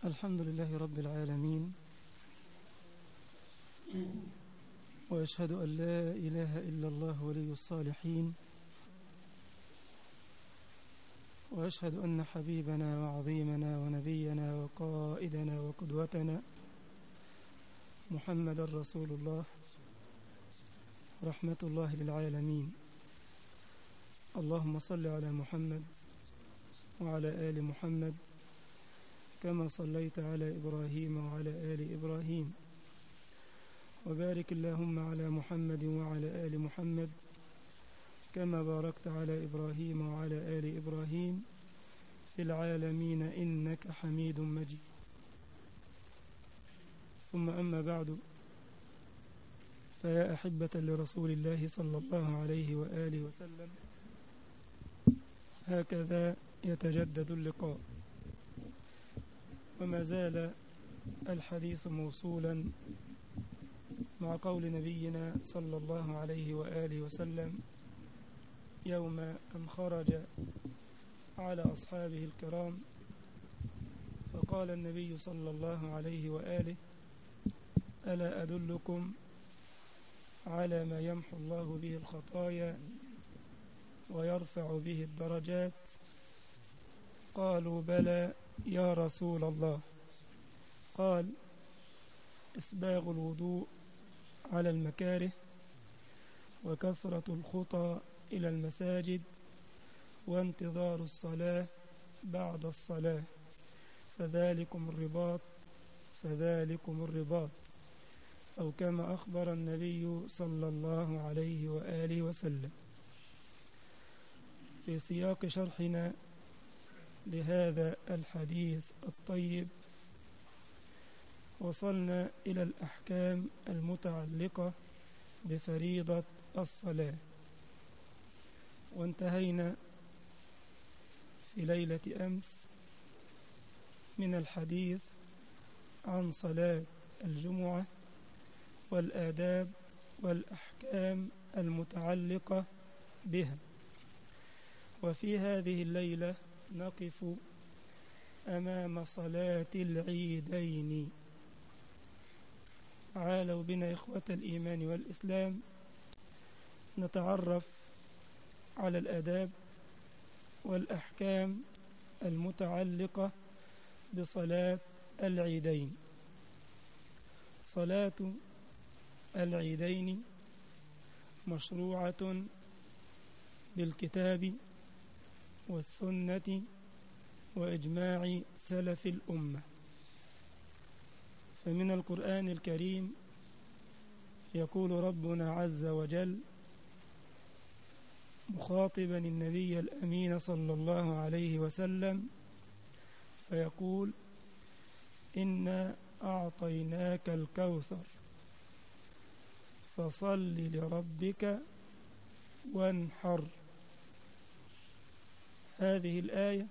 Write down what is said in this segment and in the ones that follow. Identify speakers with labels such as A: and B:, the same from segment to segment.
A: الحمد لله رب العالمين، وأشهد أن لا إله إلا الله ولي الصالحين، وأشهد أن حبيبنا وعظيمنا ونبينا وقائدنا وقدوتنا محمد رسول الله رحمة الله للعالمين. اللهم صل على محمد وعلى آل محمد كما صليت على إبراهيم وعلى آل إبراهيم، وبارك اللهم على محمد وعلى آل محمد كما باركت على إبراهيم وعلى آل إبراهيم في العالمين إنك حميد مجيد. ثم أما بعد، فيا أحبة لرسول الله صلى الله عليه وآله وسلم، هكذا يتجدد اللقاء، وما زال الحديث موصولا مع قول نبينا صلى الله عليه وآله وسلم يوم أن خرج على أصحابه الكرام، فقال النبي صلى الله عليه وآله: ألا أدلكم على ما يمحو الله به الخطايا ويرفع به الدرجات؟ قالوا: بلى يا رسول الله. قال: إسباغ الوضوء على المكاره، وكثرة الخطى إلى المساجد، وانتظار الصلاة بعد الصلاة، فذلكم الرباط فذلكم الرباط، أو كما أخبر النبي صلى الله عليه وآله وسلم. في سياق شرحنا لهذا الحديث الطيب وصلنا إلى الأحكام المتعلقة بفريضة الصلاة، وانتهينا في ليلة أمس من الحديث عن صلاة الجمعة والآداب والأحكام المتعلقة بها. وفي هذه الليلة نقف أمام صلاة العيدين. تعالوا بنا إخوة الإيمان والإسلام نتعرف على الآداب والأحكام المتعلقة بصلاة العيدين. صلاة العيدين مشروعة بالكتاب والسنة وإجماع سلف الأمة. فمن القرآن الكريم يقول ربنا عز وجل مخاطبا النبي الأمين صلى الله عليه وسلم، فيقول: إنا أعطيناك الكوثر فصل لربك وانحر. هذه الآية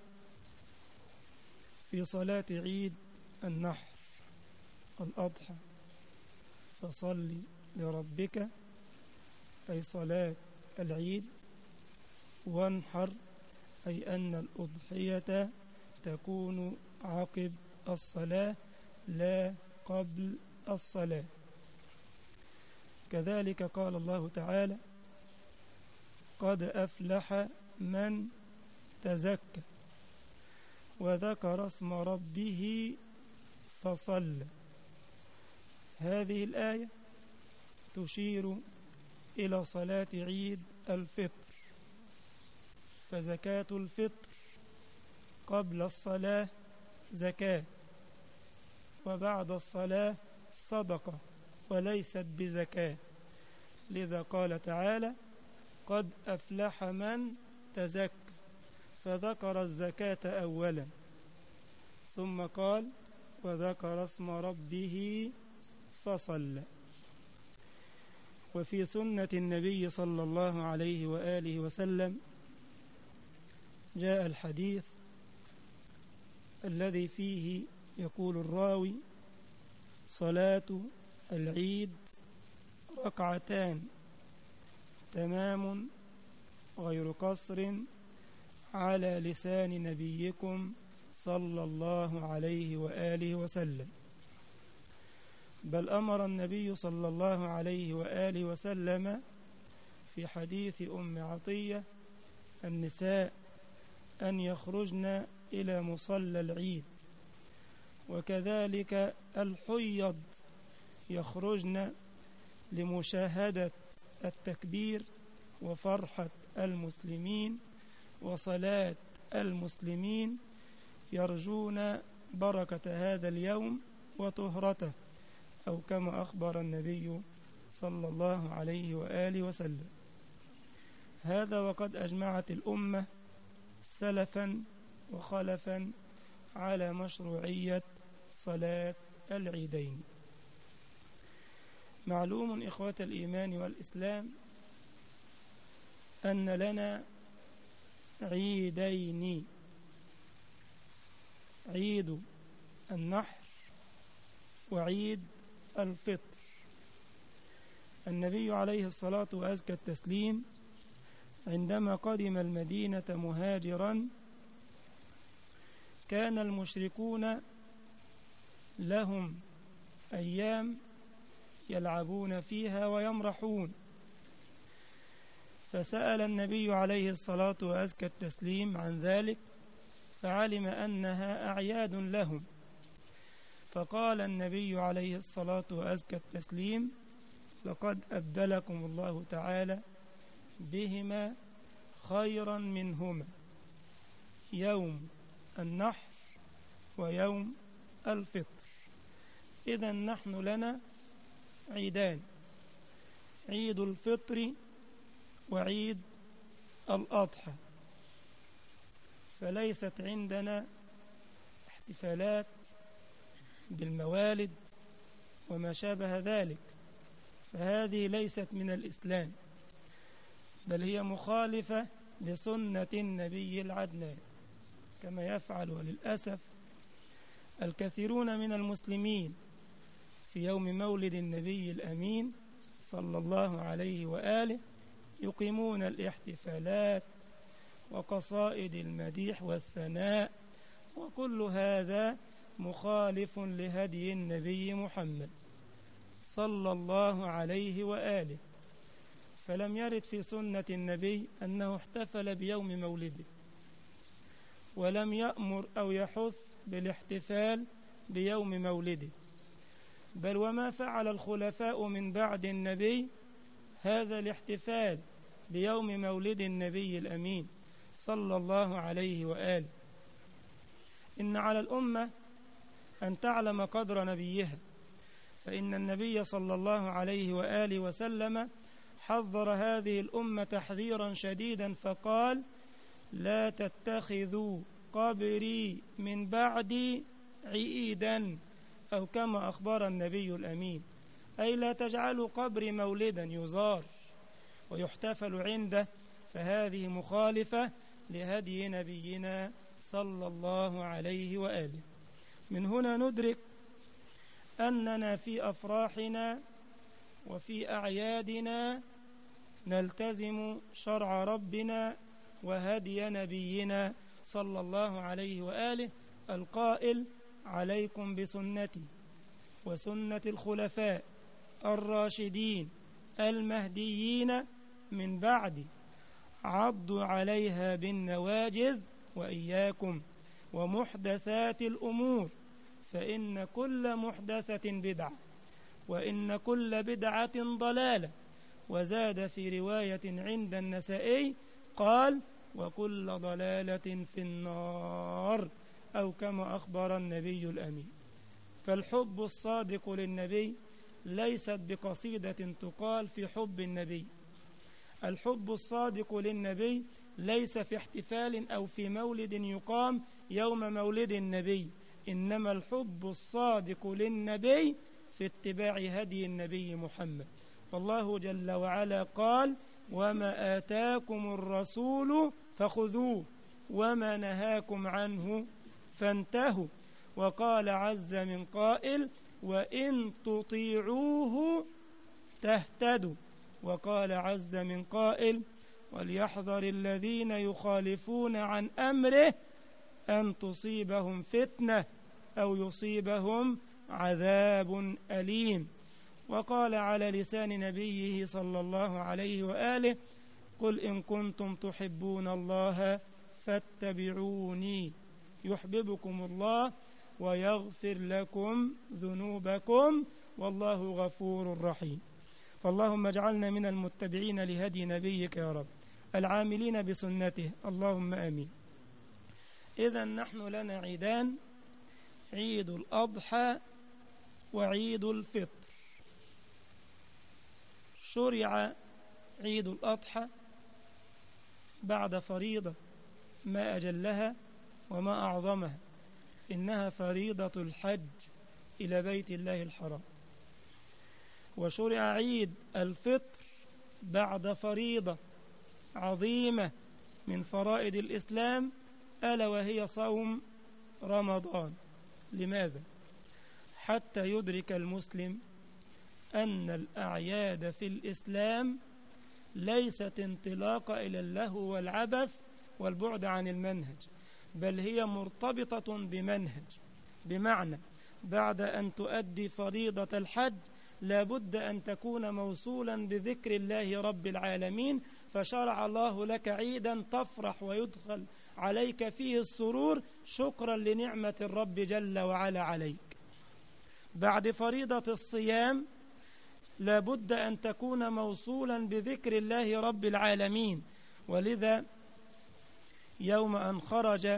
A: في صلاة عيد النحر الأضحى. فصل لربك أي صلاة العيد، وانحر أي أن الأضحية تكون عقب الصلاة لا قبل الصلاة. كذلك قال الله تعالى: قد أفلح من تزكى وذكر اسم ربه فصلى. هذه الآية تشير إلى صلاة عيد الفطر، فزكاة الفطر قبل الصلاة زكاة، وبعد الصلاة صدقة وليست بزكاة. لذا قال تعالى: قد أفلح من تزكى، فذكر الزكاة أولا، ثم قال: وذكر اسم ربه فصلى. وفي سنة النبي صلى الله عليه وآله وسلم جاء الحديث الذي فيه يقول الراوي: صلاة العيد ركعتان تمام غير قصر على لسان نبيكم صلى الله عليه وآله وسلم. بل أمر النبي صلى الله عليه وآله وسلم في حديث أم عطية النساء أن يخرجن إلى مصلى العيد، وكذلك الحيض يخرجن لمشاهدة التكبير وفرحة المسلمين وصلاة المسلمين، يرجون بركة هذا اليوم وطهرته، أو كما أخبر النبي صلى الله عليه وآله وسلم. هذا وقد أجمعت الأمة سلفا وخلفا على مشروعية صلاة العيدين. معلوم إخوة الإيمان والإسلام أن لنا عيدين: عيد النحر وعيد الفطر. النبي عليه الصلاة وأزكى التسليم عندما قدم المدينة مهاجرا كان المشركون لهم أيام يلعبون فيها ويمرحون، فسأل النبي عليه الصلاة وأزكى التسليم عن ذلك، فعلم أنها أعياد لهم، فقال النبي عليه الصلاة وأزكى التسليم: لقد أبدلكم الله تعالى بهما خيرا منهما، يوم النحر ويوم الفطر. إذن نحن لنا عيدان: عيد الفطر وعيد الأضحى. فليست عندنا احتفالات بالموالد وما شابه ذلك، فهذه ليست من الإسلام، بل هي مخالفة لسنة النبي العدنان، كما يفعل وللأسف الكثيرون من المسلمين في يوم مولد النبي الأمين صلى الله عليه وآله، يقيمون الاحتفالات وقصائد المديح والثناء، وكل هذا مخالف لهدي النبي محمد صلى الله عليه وآله. فلم يرد في سنة النبي أنه احتفل بيوم مولده، ولم يأمر أو يحث بالاحتفال بيوم مولده، بل وما فعل الخلفاء من بعد النبي هذا الاحتفال بيوم مولد النبي الأمين صلى الله عليه وآله. إن على الأمة أن تعلم قدر نبيها، فإن النبي صلى الله عليه وآله وسلم حذر هذه الأمة تحذيرا شديدا، فقال: لا تتخذوا قبري من بعدي عيدا، أو كما أخبر النبي الأمين، أي لا تجعلوا قبري مولدا يزار ويحتفل عنده، فهذه مخالفة لهدي نبينا صلى الله عليه وآله. من هنا ندرك أننا في أفراحنا وفي أعيادنا نلتزم شرع ربنا وهدي نبينا صلى الله عليه وآله القائل: عليكم بسنتي وسنة الخلفاء الراشدين المهديين من بعدي، عضوا عليها بالنواجذ، وإياكم ومحدثات الأمور، فإن كل محدثة بدعة، وإن كل بدعة ضلالة. وزاد في رواية عند النسائي قال: وكل ضلالة في النار، أو كما أخبر النبي الأمين. فالحب الصادق للنبي ليست بقصيدة تقال في حب النبي، الحب الصادق للنبي ليس في احتفال أو في مولد يقام يوم مولد النبي، إنما الحب الصادق للنبي في اتباع هدي النبي محمد. فالله جل وعلا قال: وما آتاكم الرسول فخذوه وما نهاكم عنه فانتهوا. وقال عز من قائل: وإن تطيعوه تهتدوا. وقال عز من قائل: وليحذر الذين يخالفون عن أمره أن تصيبهم فتنة أو يصيبهم عذاب أليم. وقال على لسان نبيه صلى الله عليه وآله: قل إن كنتم تحبون الله فاتبعوني يحببكم الله ويغفر لكم ذنوبكم والله غفور رحيم. فاللهم اجعلنا من المتبعين لهدي نبيك يا رب، العاملين بسنته، اللهم آمين. إذن نحن لنا عيدان: عيد الأضحى وعيد الفطر. شرع عيد الأضحى بعد فريضة ما أجلها وما أعظمها، إنها فريضة الحج إلى بيت الله الحرام. وشرع عيد الفطر بعد فريضة عظيمة من فرائض الإسلام، ألا وهي صوم رمضان. لماذا؟ حتى يدرك المسلم أن الأعياد في الإسلام ليست انطلاقة إلى اللهو والعبث والبعد عن المنهج، بل هي مرتبطة بمنهج. بمعنى بعد أن تؤدي فريضة الحج لابد أن تكون موصولا بذكر الله رب العالمين، فشرع الله لك عيدا تفرح ويدخل عليك فيه السرور شكرا لنعمة الرب جل وعلا عليك. بعد فريضة الصيام لابد أن تكون موصولا بذكر الله رب العالمين. ولذا يوم أن خرج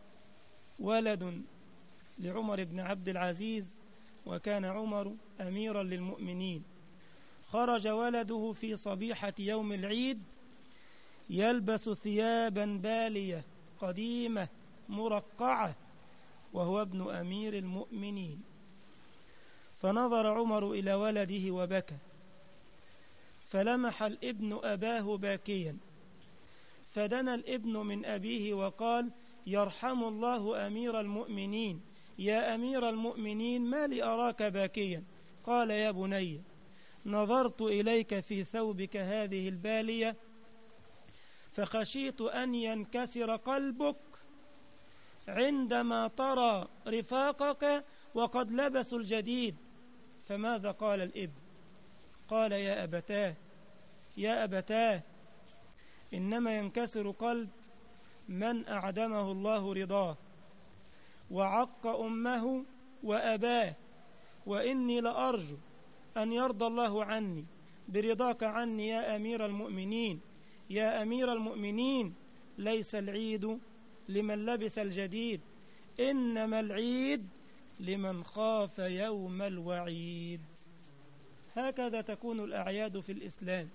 A: ولد لعمر بن عبد العزيز، وكان عمر أميرا للمؤمنين، خرج ولده في صبيحة يوم العيد يلبس ثيابا بالية قديمة مرقعة، وهو ابن أمير المؤمنين. فنظر عمر إلى ولده وبكى، فلمح الابن أباه باكيا، فدنا الابن من أبيه وقال: يرحم الله أمير المؤمنين، يا أمير المؤمنين ما لي أراك باكيا؟ قال: يا بني، نظرت إليك في ثوبك هذه البالية فخشيت أن ينكسر قلبك عندما ترى رفاقك وقد لبسوا الجديد. فماذا قال الابن؟ قال: يا أبتاه إنما ينكسر قلب من أعدمه الله رضاه وعق أمه وأباه، وإني لأرجو أن يرضى الله عني برضاك عني يا أمير المؤمنين. يا أمير المؤمنين، ليس العيد لمن لبس الجديد، إنما العيد لمن خاف يوم الوعيد. هكذا تكون الأعياد في الإسلام.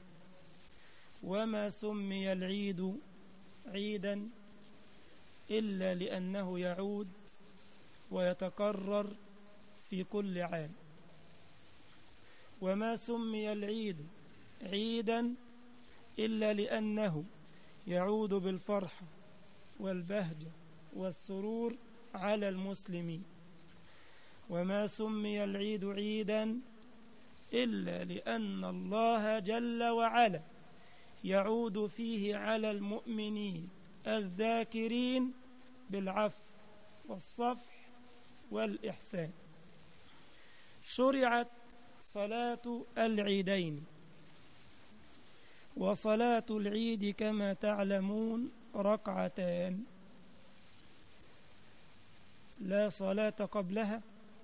A: وما سمي العيد عيدا إلا لأنه يعود ويتكرر في كل عام. وما سمي العيد عيدا إلا لأنه يعود بالفرحة والبهجة والسرور على المسلمين. وما سمي العيد عيدا إلا لأن الله جل وعلا يعود فيه على المؤمنين الذاكرين بالعفو والصفح والإحسان. شرعت صلاة العيدين، وصلاة العيد كما تعلمون ركعتان، لا صلاة قبلها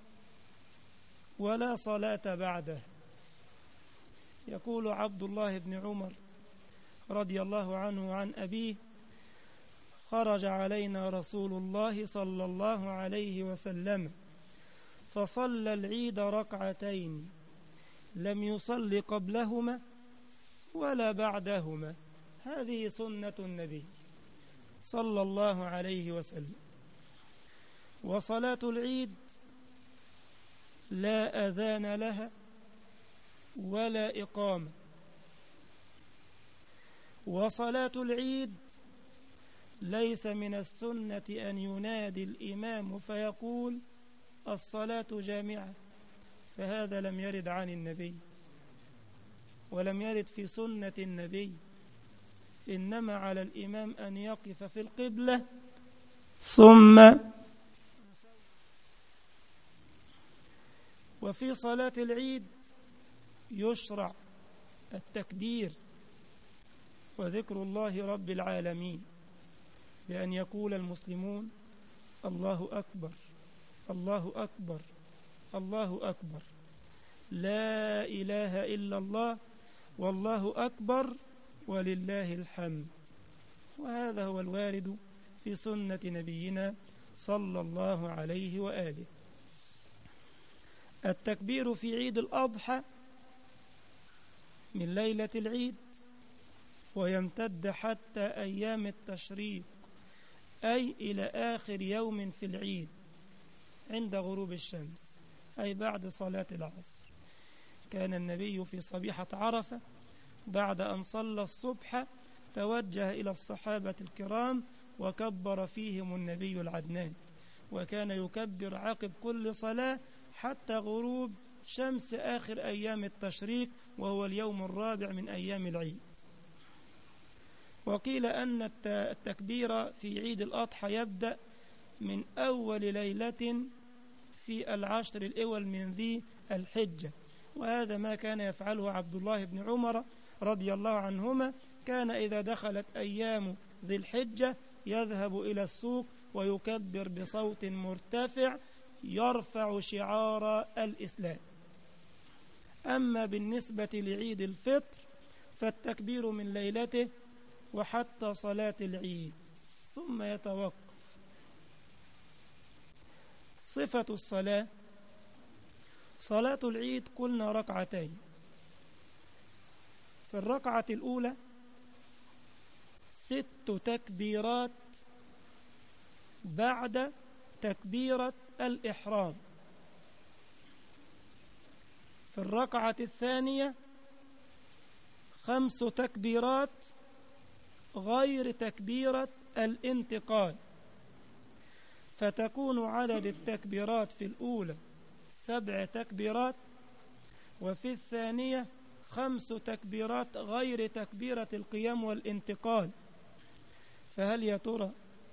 A: ولا صلاة بعدها. يقول عبد الله بن عمر رضي الله عنه عن أبيه: خرج علينا رسول الله صلى الله عليه وسلم فصلى العيد ركعتين، لم يصل قبلهما ولا بعدهما. هذه سنة النبي صلى الله عليه وسلم. وصلاة العيد لا أذان لها ولا إقامة. وصلاة العيد ليس من السنة أن ينادي الإمام فيقول: الصلاة جامعة، فهذا لم يرد عن النبي ولم يرد في سنة النبي. إنما على الإمام أن يقف في القبلة ثم وفي صلاة العيد يشرع التكبير وذكر الله رب العالمين، بأن يقول المسلمون الله أكبر الله أكبر الله أكبر، لا إله إلا الله والله أكبر ولله الحمد. وهذا هو الوارد في سنة نبينا صلى الله عليه وآله. التكبير في عيد الأضحى من ليلة العيد ويمتد حتى أيام التشريق، أي إلى آخر يوم في العيد عند غروب الشمس، أي بعد صلاة العصر. كان النبي في صبيحة عرفة بعد أن صلى الصبح توجه إلى الصحابة الكرام وكبر فيهم النبي العدنان، وكان يكبر عقب كل صلاة حتى غروب شمس آخر أيام التشريق، وهو اليوم الرابع من أيام العيد. وقيل أن التكبير في عيد الأضحى يبدأ من أول ليلة في العشر الأول من ذي الحجة، وهذا ما كان يفعله عبد الله بن عمر رضي الله عنهما. كان إذا دخلت أيام ذي الحجة يذهب إلى السوق ويكبر بصوت مرتفع يرفع شعار الإسلام. أما بالنسبة لعيد الفطر فالتكبير من ليلته وحتى صلاة العيد ثم يتوقف. صفة الصلاة: صلاة العيد قلنا ركعتين، في الركعة الأولى 6 تكبيرات بعد تكبيرة الإحرام، في الركعة الثانية 5 تكبيرات غير تكبيرة الانتقال، فتكون عدد التكبيرات في الأولى 7 تكبيرات، وفي الثانية 5 تكبيرات غير تكبيرة القيام والانتقال. فهل يا ترى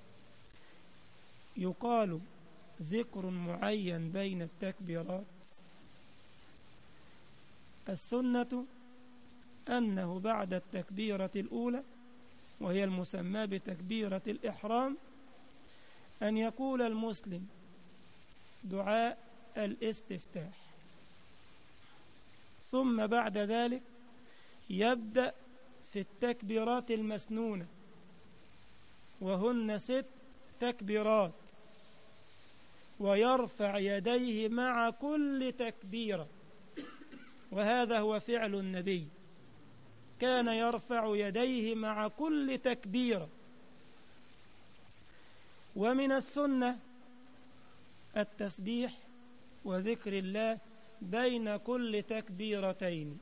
A: يقال ذكر معين بين التكبيرات؟ السنة أنه بعد التكبيرة الأولى وهي المسمى بتكبيرة الإحرام أن يقول المسلم دعاء الاستفتاح، ثم بعد ذلك يبدأ في التكبيرات المسنونة وهن 6 تكبيرات، ويرفع يديه مع كل تكبيرة، وهذا هو فعل النبي، كان يرفع يديه مع كل تكبيرة. ومن السنة التسبيح وذكر الله بين كل تكبيرتين،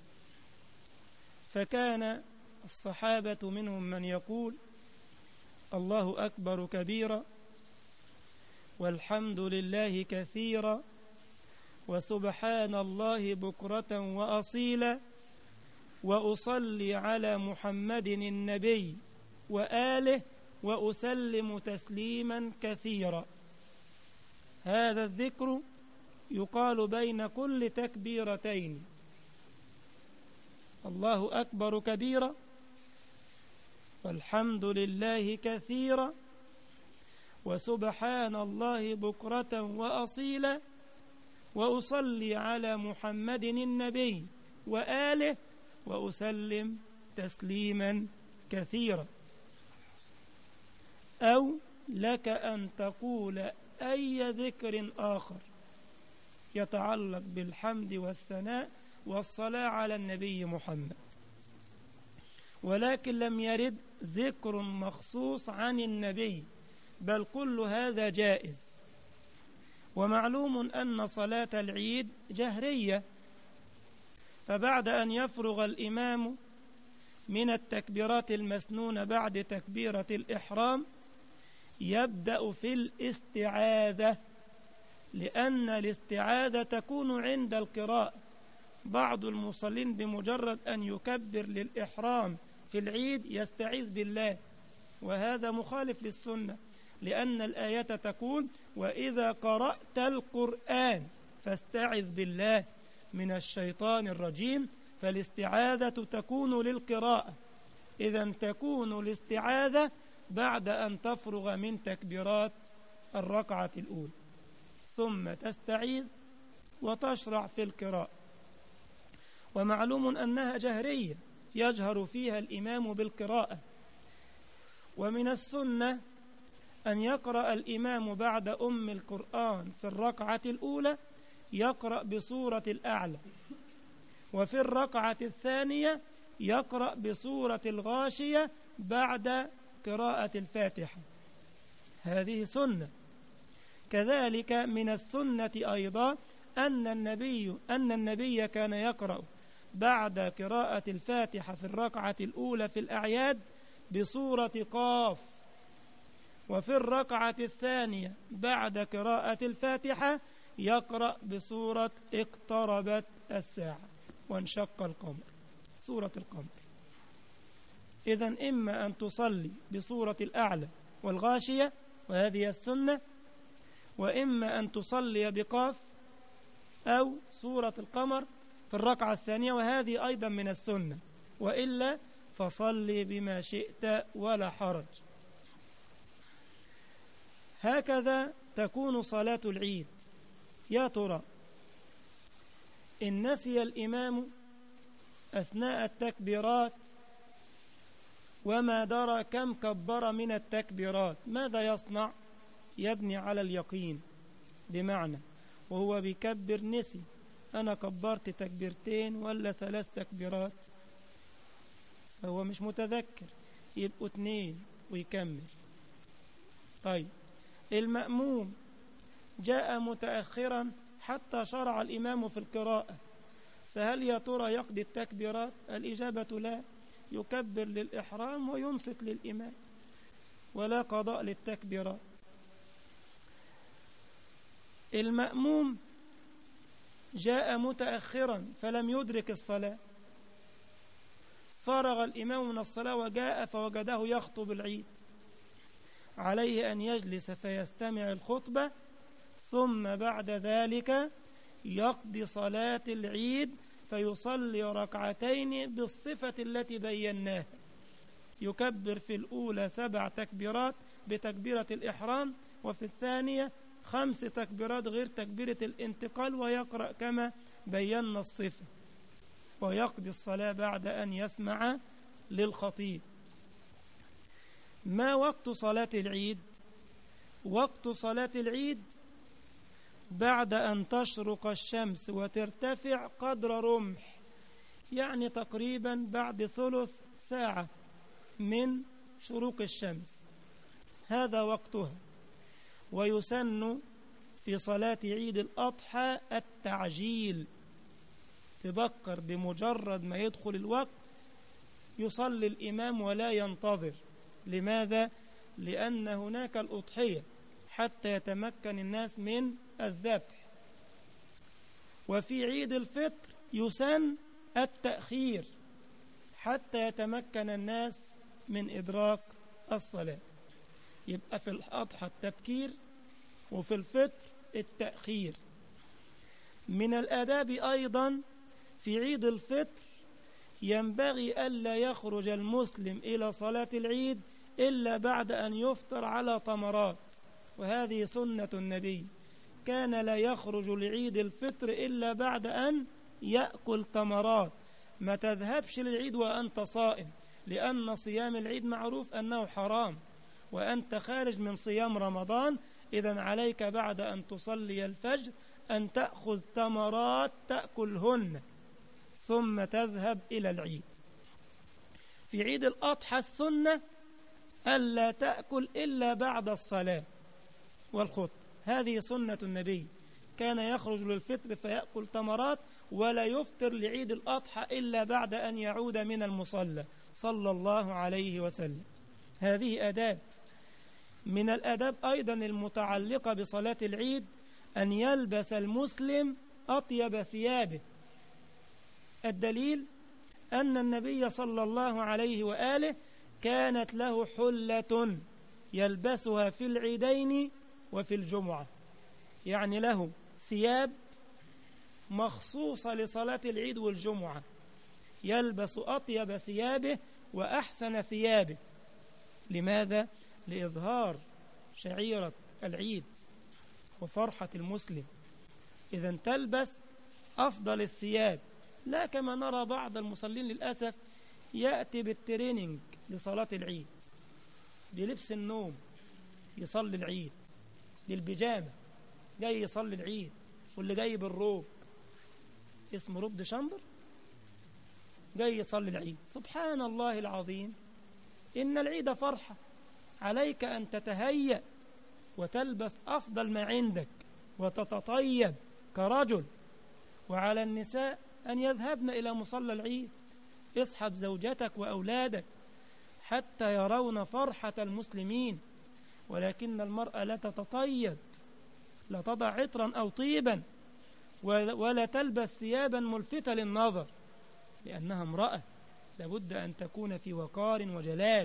A: فكان الصحابة منهم من يقول الله أكبر كبيرا والحمد لله كثيرا وسبحان الله بكرة وأصيلا وأصلي على محمد النبي وآله وأسلم تسليما كثيرا. هذا الذكر يقال بين كل تكبيرتين: الله أكبر كبيرا والحمد لله كثيرا وسبحان الله بكرة وأصيلا وأصلي على محمد النبي وآله وأسلم تسليما كثيرا. أو لك أن تقول أي ذكر آخر يتعلق بالحمد والثناء والصلاة على النبي محمد، ولكن لم يرد ذكر مخصوص عن النبي، بل كل هذا جائز. ومعلوم أن صلاة العيد جهرية، فبعد أن يفرغ الإمام من التكبيرات المسنونة بعد تكبيرة الإحرام يبدأ في الاستعاذة، لأن الاستعاذة تكون عند القراءة. بعض المصلين بمجرد أن يكبر للإحرام في العيد يستعيذ بالله، وهذا مخالف للسنة، لأن الآية تقول وإذا قرأت القرآن فاستعذ بالله من الشيطان الرجيم، فالاستعاذة تكون للقراءة، إذن تكون الاستعاذة بعد أن تفرغ من تكبيرات الركعة الأولى، ثم تستعيذ وتشرع في القراءة. ومعلوم أنها جهرية يجهر فيها الإمام بالقراءة. ومن السنة أن يقرأ الإمام بعد أم القرآن في الركعة الأولى يقرأ بسورة الأعلى، وفي الركعة الثانية يقرأ بسورة الغاشية بعد قراءة الفاتحة، هذه سنة. كذلك من السنة أيضا أن النبي كان يقرأ بعد قراءة الفاتحة في الركعة الأولى في الأعياد بسورة قاف، وفي الركعة الثانية بعد قراءة الفاتحة يقرأ بسورة اقتربت الساعة وانشق القمر، سورة القمر. إذن إما أن تصلي بسورة الأعلى والغاشية وهذه السنة، وإما أن تصلي بقاف أو سورة القمر في الركعة الثانية وهذه أيضا من السنة، وإلا فصلي بما شئت ولا حرج. هكذا تكون صلاة العيد. يا ترى إن نسي الإمام أثناء التكبيرات وما درى كم كبر من التكبيرات ماذا يصنع؟ يبني على اليقين، بمعنى وهو بيكبر نسي أنا كبرت تكبيرتين ولا 3 تكبيرات، هو مش متذكر، يبقوا 2 ويكمل. طيب المأموم جاء متأخرا حتى شرع الإمام في القراءة، فهل يا ترى يقضي التكبيرات؟ الإجابة لا، يكبر للإحرام وينصت للإمام ولا قضاء للتكبيرات. المأموم جاء متأخرا فلم يدرك الصلاة، فرغ الإمام من الصلاة وجاء فوجده يخطب العيد، عليه أن يجلس فيستمع الخطبة، ثم بعد ذلك يقضي صلاة العيد فيصلي ركعتين بالصفة التي بيناها، يكبر في الأولى 7 تكبيرات بتكبيرة الإحرام، وفي الثانية 5 تكبيرات غير تكبيرة الانتقال، ويقرأ كما بينا الصفة، ويقضي الصلاة بعد أن يسمع للخطيب. ما وقت صلاة العيد؟ وقت صلاة العيد بعد أن تشرق الشمس وترتفع قدر رمح، يعني تقريبا بعد ثلث ساعة من شروق الشمس، هذا وقتها. ويسن في صلاة عيد الأضحى التعجيل، تبكر بمجرد ما يدخل الوقت يصلي الإمام ولا ينتظر. لماذا؟ لأن هناك الأضحية حتى يتمكن الناس من الذبح. وفي عيد الفطر يسن التأخير حتى يتمكن الناس من إدراك الصلاة. يبقى في الأضحى التبكير وفي الفطر التأخير. من الآداب أيضا في عيد الفطر ينبغي ألا يخرج المسلم إلى صلاة العيد إلا بعد أن يفطر على تمرات، وهذه سنة النبي، كان لا يخرج لعيد الفطر إلا بعد أن يأكل تمرات. ما تذهبش للعيد وأنت صائم، لأن صيام العيد معروف أنه حرام وأنت خارج من صيام رمضان. إذن عليك بعد أن تصلي الفجر أن تأخذ تمرات تأكلهن ثم تذهب إلى العيد. في عيد الأضحى السنة ألا تأكل إلا بعد الصلاة والخطبة، هذه سنة النبي، كان يخرج للفطر فيأكل تمرات ولا يفطر لعيد الأضحى إلا بعد أن يعود من المصلى صلى الله عليه وسلم. هذه آداب. من الآداب أيضا المتعلقة بصلاة العيد أن يلبس المسلم أطيب ثيابه. الدليل أن النبي صلى الله عليه وآله كانت له حلة يلبسها في العيدين وفي الجمعة، يعني له ثياب مخصوصة لصلاة العيد والجمعة، يلبس أطيب ثيابه وأحسن ثيابه. لماذا؟ لإظهار شعيرة العيد وفرحة المسلم. إذا تلبس أفضل الثياب، لا كما نرى بعض المصلين للأسف يأتي بالتريننج لصلاة العيد، بلبس النوم يصلي العيد، بالبيجامة جاي يصلي العيد، واللي جاي بالروب اسمه روب دشمبر جاي يصلي العيد. سبحان الله العظيم، إن العيد فرحة، عليك أن تتهيأ وتلبس أفضل ما عندك وتتطيب كرجل. وعلى النساء أن يذهبن إلى مصلى العيد، اصحب زوجتك وأولادك حتى يرون فرحة المسلمين. ولكن المرأة لا تتطيب، لا تضع عطرا أو طيبا، ولا تلبس ثيابا ملفتة للنظر، لأنها امرأة لابد أن تكون في وقار وجلال.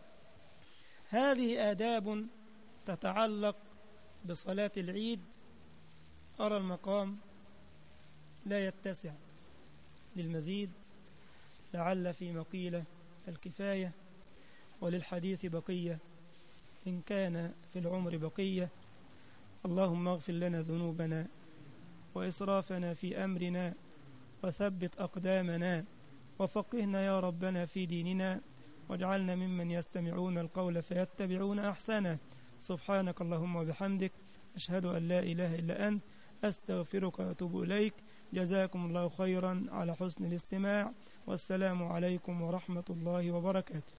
A: هذه آداب تتعلق بصلاة العيد. أرى المقام لا يتسع للمزيد، لعل في مقيلة الكفاية، وللحديث بقية إن كان في العمر بقية. اللهم اغفر لنا ذنوبنا وإسرافنا في أمرنا، وثبت أقدامنا، وفقهنا يا ربنا في ديننا، واجعلنا ممن يستمعون القول فيتبعون أحسنه. سبحانك اللهم وبحمدك، أشهد أن لا إله إلا أنت، أستغفرك وأتوب إليك. جزاكم الله خيرا على حسن الاستماع، والسلام عليكم ورحمة الله وبركاته.